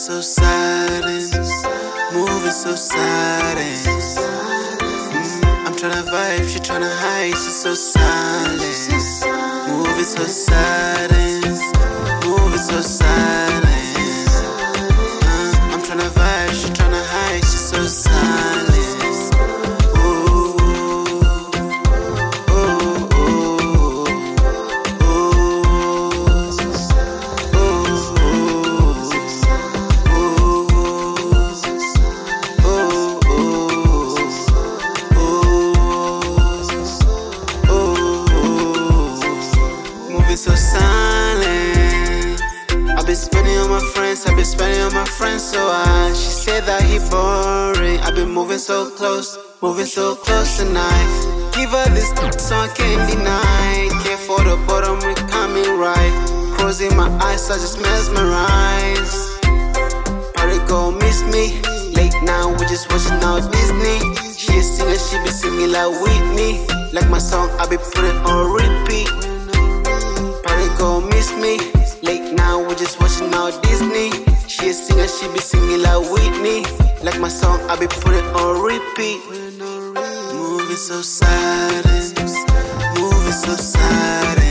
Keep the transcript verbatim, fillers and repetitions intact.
so silent, moving so silent. Mm, I'm tryna vibe, she tryna hide, she's so silent. Moving so silent, moving so silent. Uh, I'm tryna vibe, she tryna hide, she's so silent. So silent. I've been spending on my friends, I've been spending on my friends so hard. She said that he boring. I've been moving so close, moving so close tonight. Give her this so I can't deny. Care for the bottom, we coming right. Closing my eyes, I just mesmerize. Party girl miss me. Late now, we just watching out Disney. She a singer, she be singing like Whitney. Like my song, I be putting on repeat. Go miss me. Late now, we're just watching out Disney. She a singer, she be singing like Whitney. Like my song, I be putting on repeat. Moving so silent, moving so silent.